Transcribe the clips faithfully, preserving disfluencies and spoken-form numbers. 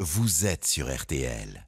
vous êtes sur R T L.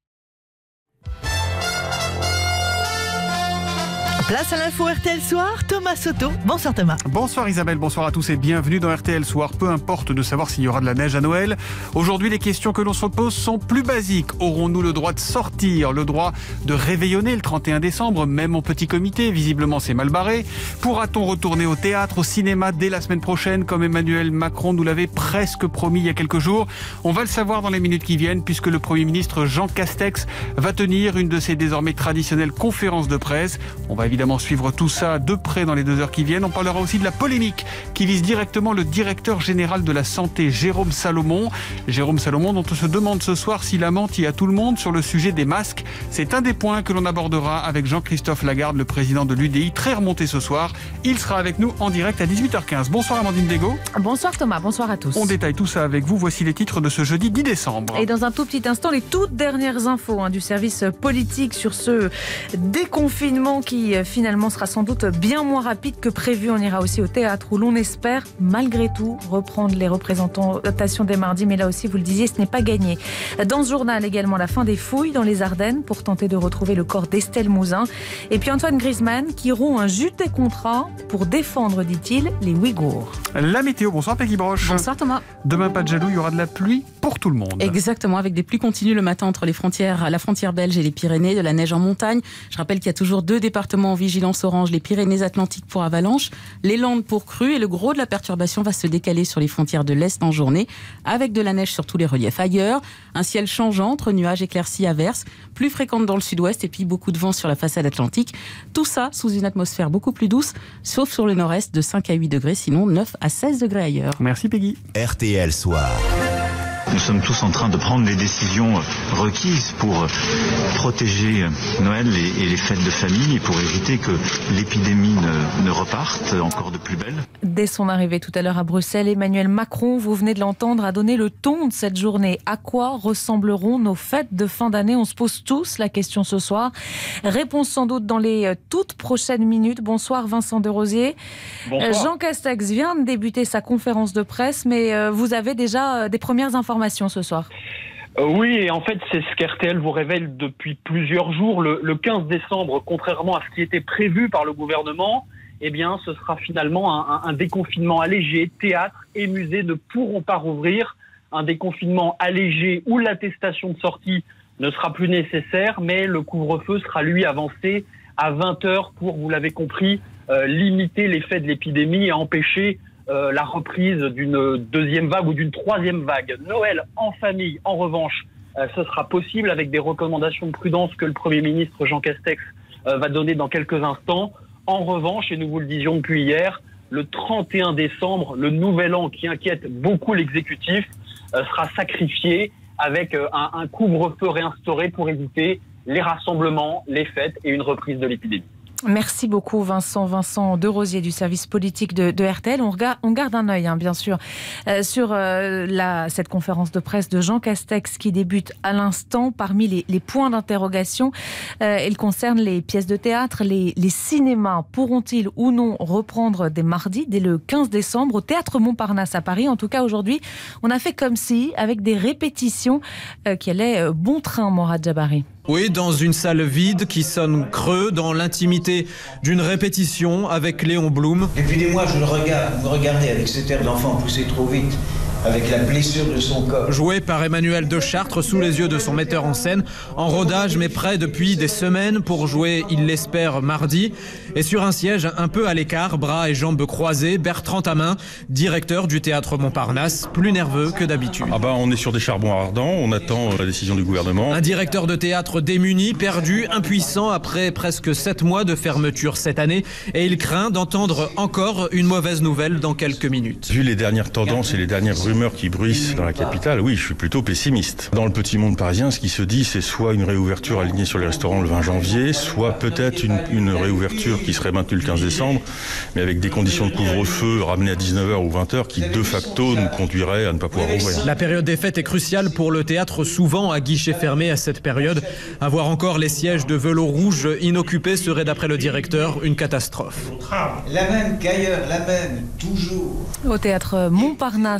Place à l'info R T L Soir, Thomas Soto. Bonsoir Thomas. Bonsoir Isabelle, bonsoir à tous et bienvenue dans R T L Soir. Peu importe de savoir s'il y aura de la neige à Noël. Aujourd'hui, les questions que l'on se pose sont plus basiques. Aurons-nous le droit de sortir, le droit de réveillonner le trente et un décembre, même en petit comité? Visiblement, c'est mal barré. Pourra-t-on retourner au théâtre, au cinéma dès la semaine prochaine, comme Emmanuel Macron nous l'avait presque promis il y a quelques jours? On va le savoir dans les minutes qui viennent, puisque le Premier ministre Jean Castex va tenir une de ses désormais traditionnelles conférences de presse. On va évidemment suivre tout ça de près dans les deux heures qui viennent. On parlera aussi de la polémique qui vise directement le directeur général de la santé, Jérôme Salomon. Jérôme Salomon dont on se demande ce soir s'il a menti à tout le monde sur le sujet des masques. C'est un des points que l'on abordera avec Jean-Christophe Lagarde, le président de l'U D I, très remonté ce soir. Il sera avec nous en direct à dix-huit heures quinze. Bonsoir Amandine Bégaud. Bonsoir Thomas, bonsoir à tous. On détaille tout ça avec vous. Voici les titres de ce jeudi dix décembre. Et dans un tout petit instant, les toutes dernières infos hein, du service politique sur ce déconfinement qui finalement sera sans doute bien moins rapide que prévu. On ira aussi au théâtre où l'on espère malgré tout reprendre les représentations des mardis, mais là aussi vous le disiez, ce n'est pas gagné. Dans ce journal également la fin des fouilles dans les Ardennes pour tenter de retrouver le corps d'Estelle Mouzin, et puis Antoine Griezmann qui rompt un juté contrat pour défendre, dit-il, les Ouïghours. La météo, bonsoir Peggy Broche. Bonsoir Thomas. Demain pas de jaloux, il y aura de la pluie pour tout le monde. Exactement, avec des pluies continues le matin entre les frontières, la frontière belge et les Pyrénées, de la neige en montagne. Je rappelle qu'il y a toujours deux départements en vigilance orange, les Pyrénées-Atlantiques pour avalanche, les Landes pour crue, et le gros de la perturbation va se décaler sur les frontières de l'Est en journée, avec de la neige sur tous les reliefs ailleurs, un ciel changeant entre nuages, éclaircies, averses, plus fréquentes dans le sud-ouest et puis beaucoup de vent sur la façade atlantique. Tout ça sous une atmosphère beaucoup plus douce, sauf sur le nord-est de cinq à huit degrés, sinon neuf à seize degrés ailleurs. Merci Peggy. R T L Soir. Nous sommes tous en train de prendre les décisions requises pour protéger Noël et les fêtes de famille et pour éviter que l'épidémie ne, ne reparte encore de plus belle. Dès son arrivée tout à l'heure à Bruxelles, Emmanuel Macron, vous venez de l'entendre, a donné le ton de cette journée. À quoi ressembleront nos fêtes de fin d'année? On se pose tous la question ce soir. Réponse sans doute dans les toutes prochaines minutes. Bonsoir Vincent Desrosiers. Bonsoir. Jean Castex vient de débuter sa conférence de presse, mais vous avez déjà des premières informations ce soir. Euh, oui, et en fait, c'est ce qu'R T L vous révèle depuis plusieurs jours. Le, le quinze décembre, contrairement à ce qui était prévu par le gouvernement, eh bien, ce sera finalement un, un, un déconfinement allégé. Théâtre et musées ne pourront pas rouvrir. Un déconfinement allégé où l'attestation de sortie ne sera plus nécessaire, mais le couvre-feu sera, lui, avancé à vingt heures pour, vous l'avez compris, euh, limiter l'effet de l'épidémie et empêcher Euh, la reprise d'une deuxième vague ou d'une troisième vague. Noël en famille, en revanche, euh, ce sera possible avec des recommandations de prudence que le Premier ministre Jean Castex euh, va donner dans quelques instants. En revanche, et nous vous le disions depuis hier, le trente et un décembre, le nouvel an qui inquiète beaucoup l'exécutif, euh, sera sacrifié avec euh, un, un couvre-feu réinstauré pour éviter les rassemblements, les fêtes et une reprise de l'épidémie. Merci beaucoup Vincent, Vincent Desrosiers du service politique de, de R T L. On, regarde, on garde un œil, hein, bien sûr, euh, sur euh, la, cette conférence de presse de Jean Castex qui débute à l'instant. Parmi les, les points d'interrogation, euh, elle concerne les pièces de théâtre. Les, les cinémas pourront-ils ou non reprendre dès mardi, dès le quinze décembre, au Théâtre Montparnasse à Paris? En tout cas, aujourd'hui, on a fait comme si, avec des répétitions euh, qui allaient euh, bon train, Morad Jabari. Oui, dans une salle vide qui sonne creux, dans l'intimité d'une répétition avec Léon Blum. Depuis des mois, je le regarde, vous me regardez avec cet air d'enfant poussé trop vite, avec la blessure de son corps. Joué par Emmanuel de Chartres sous les yeux de son metteur en scène, en rodage mais prêt depuis des semaines pour jouer, il l'espère, mardi. Et sur un siège un peu à l'écart, bras et jambes croisés, Bertrand Tamin, directeur du Théâtre Montparnasse, plus nerveux que d'habitude. Ah bah on est sur des charbons ardents, on attend la décision du gouvernement. Un directeur de théâtre démuni, perdu, impuissant après presque sept mois de fermeture cette année, et il craint d'entendre encore une mauvaise nouvelle dans quelques minutes. Vu les dernières tendances et les dernières rumeurs qui bruissent dans la capitale, oui, je suis plutôt pessimiste. Dans le petit monde parisien, ce qui se dit, c'est soit une réouverture alignée sur les restaurants le vingt janvier, soit peut-être une, une réouverture qui serait maintenue le quinze décembre, mais avec des conditions de couvre-feu ramenées à dix-neuf heures ou vingt heures qui, de facto, nous conduiraient à ne pas pouvoir ouvrir. La période des fêtes est cruciale pour le théâtre, souvent à guichet fermé à cette période. Avoir encore les sièges de velours rouge inoccupés serait, d'après le directeur, une catastrophe. La même qu'ailleurs, la même, toujours. Au Théâtre Montparnasse à Paris.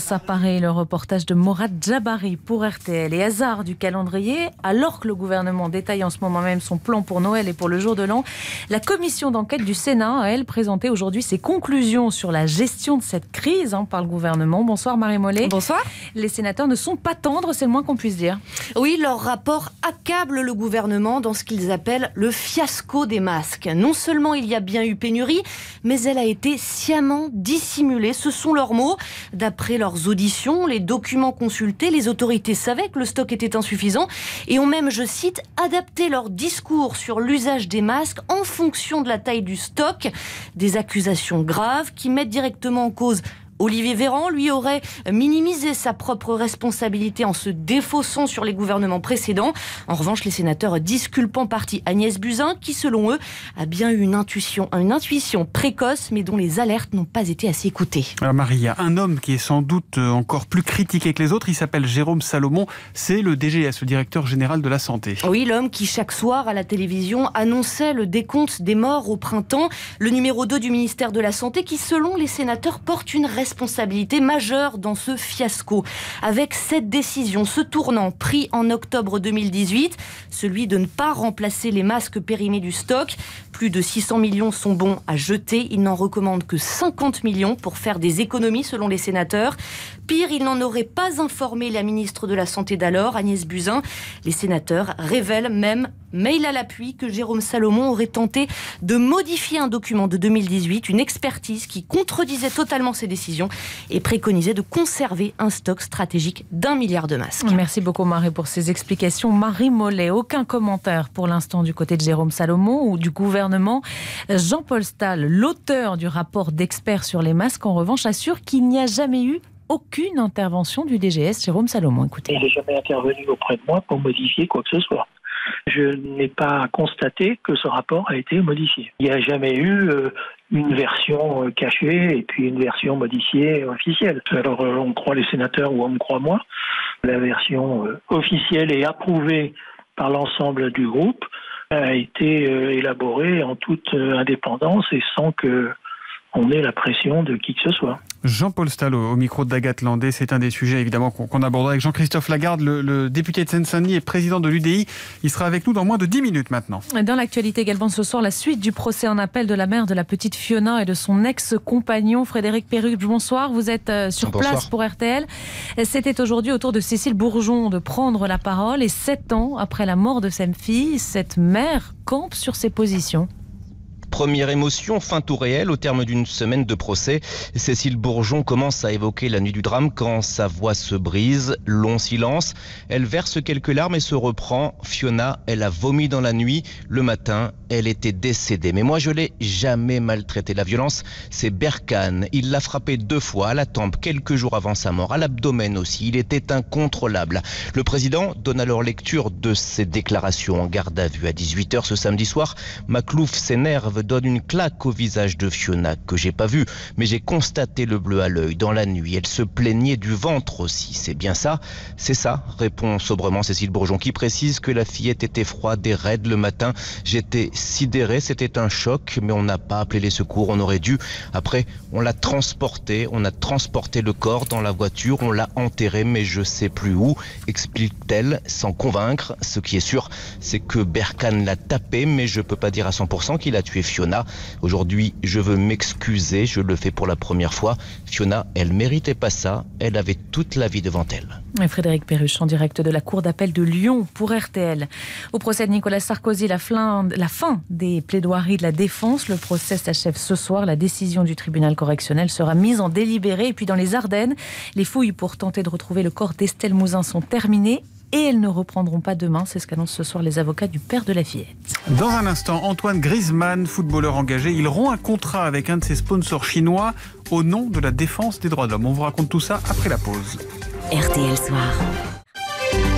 Paris, le reportage de Morad Jabari pour R T L. Et hasard du calendrier, alors que le gouvernement détaille en ce moment même son plan pour Noël et pour le jour de l'an, la commission d'enquête du Sénat a, elle, présenté aujourd'hui ses conclusions sur la gestion de cette crise hein, par le gouvernement. Bonsoir Marie Mollet. Bonsoir. Les sénateurs ne sont pas tendres, c'est le moins qu'on puisse dire. Oui, leur rapport accable le gouvernement dans ce qu'ils appellent le fiasco des masques. Non seulement il y a bien eu pénurie, mais elle a été sciemment dissimulée. Ce sont leurs mots. D'après leurs auditions, les documents consultés, les autorités savaient que le stock était insuffisant et ont même, je cite, adapté leur discours sur l'usage des masques en fonction de la taille du stock. Des accusations graves qui mettent directement en cause Olivier Véran, lui, aurait minimisé sa propre responsabilité en se défaussant sur les gouvernements précédents. En revanche, les sénateurs disculpent en partie Agnès Buzyn, qui, selon eux, a bien eu une intuition, une intuition précoce, mais dont les alertes n'ont pas été assez écoutées. Alors Marie, il y a un homme qui est sans doute encore plus critiqué que les autres. Il s'appelle Jérôme Salomon. C'est le D G S, le directeur général de la santé. Oui, l'homme qui, chaque soir, à la télévision, annonçait le décompte des morts au printemps. Le numéro deux du ministère de la Santé qui, selon les sénateurs, porte une responsabilité responsabilité majeure dans ce fiasco. Avec cette décision, ce tournant pris en octobre deux mille dix-huit, celui de ne pas remplacer les masques périmés du stock. Plus de six cents millions sont bons à jeter. Il n'en recommande que cinquante millions pour faire des économies selon les sénateurs. Pire, il n'en aurait pas informé la ministre de la Santé d'alors, Agnès Buzyn. Les sénateurs révèlent même, mail à l'appui, que Jérôme Salomon aurait tenté de modifier un document de deux mille dix-huit, une expertise qui contredisait totalement ses décisions et préconisait de conserver un stock stratégique d'un milliard de masques. Merci beaucoup Marie pour ces explications. Marie Mollet, aucun commentaire pour l'instant du côté de Jérôme Salomon ou du gouvernement. Jean-Paul Stahl, l'auteur du rapport d'experts sur les masques, en revanche, assure qu'il n'y a jamais eu aucune intervention du D G S. Jérôme Salomon, écoutez. Il n'est jamais intervenu auprès de moi pour modifier quoi que ce soit. Je n'ai pas constaté que ce rapport a été modifié. Il n'y a jamais eu euh, une version euh, cachée et puis une version modifiée officielle. Alors euh, on croit les sénateurs ou on me croit moi. La version euh, officielle et approuvée par l'ensemble du groupe a été euh, élaborée en toute euh, indépendance et sans que on ait la pression de qui que ce soit. Jean-Paul Stahl au micro d'Agathe Landais, c'est un des sujets évidemment qu'on, qu'on abordera avec Jean-Christophe Lagarde, le, le député de Seine-Saint-Denis et président de l'U D I. Il sera avec nous dans moins de dix minutes maintenant. Dans l'actualité également ce soir, la suite du procès en appel de la mère de la petite Fiona et de son ex-compagnon Frédéric Perruque. Bonsoir, vous êtes sur Bonsoir. place pour R T L. C'était aujourd'hui au tour de Cécile Bourgeon de prendre la parole et sept ans après la mort de sa fille, cette mère campe sur ses positions. Première émotion, fin tout réel, au terme d'une semaine de procès. Cécile Bourgeon commence à évoquer la nuit du drame quand sa voix se brise. Long silence. Elle verse quelques larmes et se reprend. Fiona, elle a vomi dans la nuit. Le matin, elle était décédée. Mais moi, je l'ai jamais maltraitée. La violence, c'est Berkane. Il l'a frappée deux fois à la tempe, quelques jours avant sa mort, à l'abdomen aussi. Il était incontrôlable. Le président donne alors lecture de ses déclarations en garde à vue. À dix-huit heures ce samedi soir, Maclouf s'énerve, donne une claque au visage de Fiona que j'ai pas vu, mais j'ai constaté le bleu à l'œil dans la nuit. Elle se plaignait du ventre aussi. C'est bien ça? C'est ça, répond sobrement Cécile Bourgeon, qui précise que la fillette était froide et raide le matin. J'étais sidéré, c'était un choc, mais on n'a pas appelé les secours, on aurait dû. Après, on l'a transporté, on a transporté le corps dans la voiture, on l'a enterré, mais je sais plus où, explique-t-elle sans convaincre. Ce qui est sûr, c'est que Berkane l'a tapé, mais je peux pas dire à cent pour cent qu'il a tué Fiona. Aujourd'hui, je veux m'excuser, je le fais pour la première fois. Fiona, elle méritait pas ça, elle avait toute la vie devant elle. Et Frédéric Perruche en direct de la cour d'appel de Lyon pour R T L. Au procès de Nicolas Sarkozy, la fin, la fin des plaidoiries de la défense. Le procès s'achève ce soir. La décision du tribunal correctionnel sera mise en délibéré. Et puis dans les Ardennes, les fouilles pour tenter de retrouver le corps d'Estelle Mouzin sont terminées. Et elles ne reprendront pas demain, c'est ce qu'annoncent ce soir les avocats du père de la fillette. Dans un instant, Antoine Griezmann, footballeur engagé, il rompt un contrat avec un de ses sponsors chinois au nom de la défense des droits de l'homme. On vous raconte tout ça après la pause. R T L Soir. R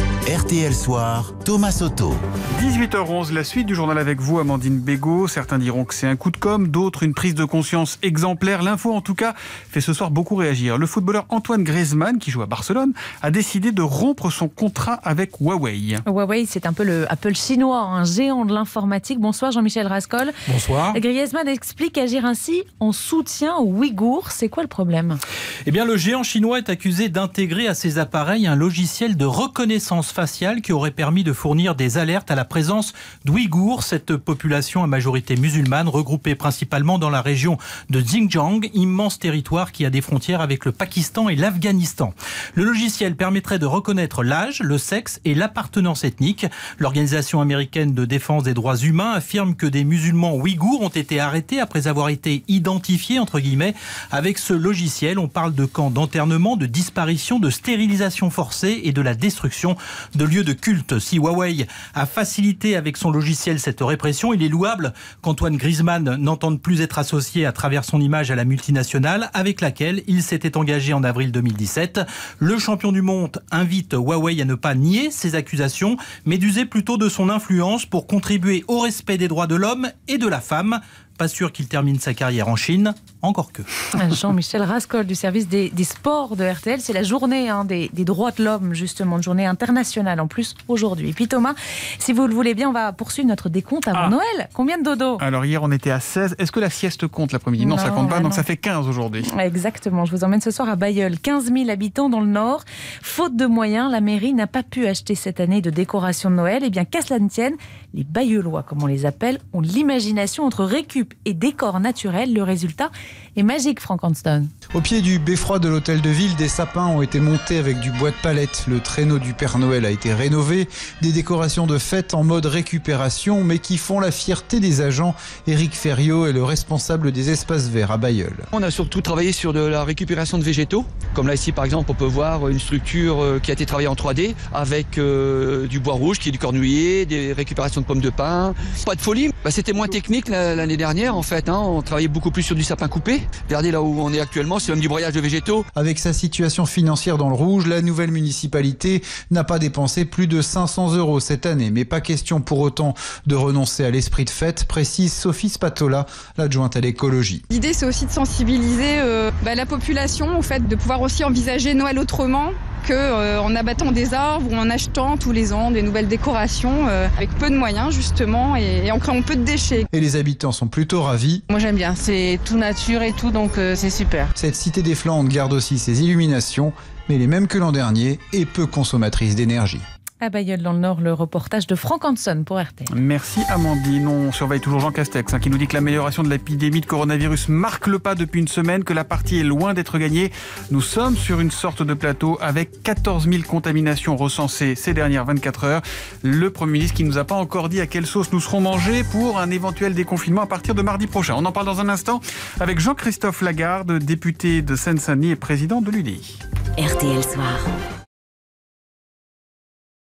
R T L Soir, Thomas Soto. dix-huit heures onze, la suite du journal avec vous, Amandine Bégaud. Certains diront que c'est un coup de com', d'autres une prise de conscience exemplaire. L'info, en tout cas, fait ce soir beaucoup réagir. Le footballeur Antoine Griezmann, qui joue à Barcelone, a décidé de rompre son contrat avec Huawei. Huawei, c'est un peu le Apple chinois, un géant de l'informatique. Bonsoir Jean-Michel Rascol. Bonsoir. Griezmann explique agir ainsi en soutien aux Ouïghours. C'est quoi le problème ? Eh bien, le géant chinois est accusé d'intégrer à ses appareils un logiciel de reconnaissance faciale qui aurait permis de fournir des alertes à la présence d'Ouïghours, cette population à majorité musulmane regroupée principalement dans la région de Xinjiang, immense territoire qui a des frontières avec le Pakistan et l'Afghanistan. Le logiciel permettrait de reconnaître l'âge, le sexe et l'appartenance ethnique. L'Organisation américaine de défense des droits humains affirme que des musulmans ouïghours ont été arrêtés après avoir été identifiés, entre guillemets, avec ce logiciel. On parle de camps d'internement, de disparition, de stérilisation forcée et de la destruction de lieux de culte. Si Huawei a facilité avec son logiciel cette répression, il est louable qu'Antoine Griezmann n'entende plus être associé à travers son image à la multinationale avec laquelle il s'était engagé en avril deux mille dix-sept. Le champion du monde invite Huawei à ne pas nier ces accusations, mais d'user plutôt de son influence pour contribuer au respect des droits de l'homme et de la femme. Pas sûr qu'il termine sa carrière en Chine, encore que. Jean-Michel Rascol du service des, des sports de R T L, c'est la journée hein, des, des droits de l'homme, justement, une journée internationale en plus aujourd'hui. Et puis Thomas, si vous le voulez bien, on va poursuivre notre décompte avant ah. Noël. Combien de dodo ? Alors hier on était à seize, est-ce que la sieste compte l'après-midi ? Non, non, ça compte pas, bah donc non. Ça fait quinze aujourd'hui. Exactement, je vous emmène ce soir à Bailleul, quinze mille habitants dans le Nord. Faute de moyens, la mairie n'a pas pu acheter cette année de décoration de Noël. Et bien qu'à cela ne tienne, les Bailleulois, comme on les appelle, ont l'imagination entre récup et décor naturel. Le résultat est magique, Frank Anston. Au pied du beffroi de l'hôtel de ville, des sapins ont été montés avec du bois de palette. Le traîneau du Père Noël a été rénové. Des décorations de fête en mode récupération, mais qui font la fierté des agents. Éric Ferriot est le responsable des espaces verts à Bailleul. On a surtout travaillé sur de la récupération de végétaux. Comme là ici par exemple, on peut voir une structure qui a été travaillée en trois D avec euh, du bois rouge qui est du cornouiller, des récupérations de pommes de pin. Pas de folie, bah, c'était moins technique l'année dernière en fait. Hein. On travaillait beaucoup plus sur du sapin coupé. Regardez là où on est actuellement, c'est même du broyage de végétaux. Avec sa situation financière dans le rouge, la nouvelle municipalité n'a pas dépensé plus de cinq cents euros cette année. Mais pas question pour autant de renoncer à l'esprit de fête, précise Sophie Spatola, l'adjointe à l'écologie. L'idée c'est aussi de sensibiliser euh, bah, la population au fait de pouvoir aussi envisager Noël autrement qu'en euh, abattant des arbres ou en achetant tous les ans des nouvelles décorations euh, avec peu de moyens justement et, et en créant peu de déchets. Et les habitants sont plutôt ravis. Moi j'aime bien, c'est tout nature et tout donc euh, c'est super. Cette cité des Flandres garde aussi ses illuminations, mais les mêmes que l'an dernier et peu consommatrices d'énergie. À Bailleul dans le Nord, le reportage de Frank Hanson pour R T L. Merci Amandine. On surveille toujours Jean Castex hein, qui nous dit que l'amélioration de l'épidémie de coronavirus marque le pas depuis une semaine, que la partie est loin d'être gagnée. Nous sommes sur une sorte de plateau avec quatorze mille contaminations recensées ces dernières vingt-quatre heures. Le Premier ministre qui ne nous a pas encore dit à quelle sauce nous serons mangés pour un éventuel déconfinement à partir de mardi prochain. On en parle dans un instant avec Jean-Christophe Lagarde, député de Seine-Saint-Denis et président de l'U D I. R T L Soir.